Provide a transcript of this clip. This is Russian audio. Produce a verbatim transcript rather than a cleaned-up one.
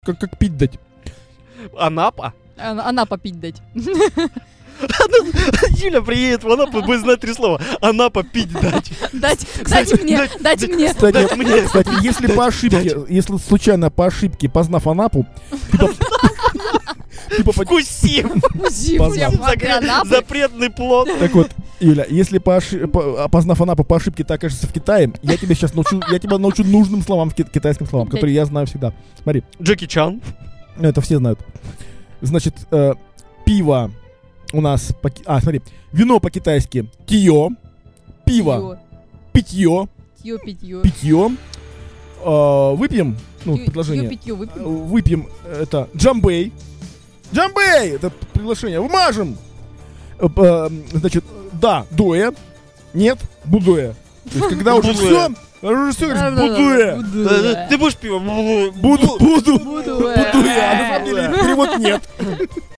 Как, как пить дать? Анапа? А- Анапа пить дать. Юля приедет в Анапу, будет знать три слова. Анапа пить дать. Дать, дайте мне, дайте мне. Кстати, мне. кстати, если по ошибке, если случайно по ошибке, познав Анапу, ты поп- ты попад- Вкусим. Познав. Закры- Запретный плод. Так вот, Юля, если по оши- по- познав Анапу по ошибке ты окажешься в Китае, я тебя сейчас научу, я тебя научу нужным словам, в ки- китайским словам, Окей. которые я знаю всегда. Смотри, Джеки Чан. ну, это все знают. Значит, э, пиво у нас, по- а, смотри, вино по-китайски тио, пиво питье, Тьё, питьё. питье, Э, выпьем, ну, Тьё, предложение. тьё, питьё, Э, выпьем. Выпьем это джамбей. Джамбей! Это приглашение. Вмажем! Э, п- э, Значит, да, дуэ. Нет, будуэ. То есть, когда уже Будуэ. все, уже все, говоришь, будуэ. Будуэ. Ты будешь пиво? Буду, буду, Будуэ. будуэ. А на самом деле перевод нет.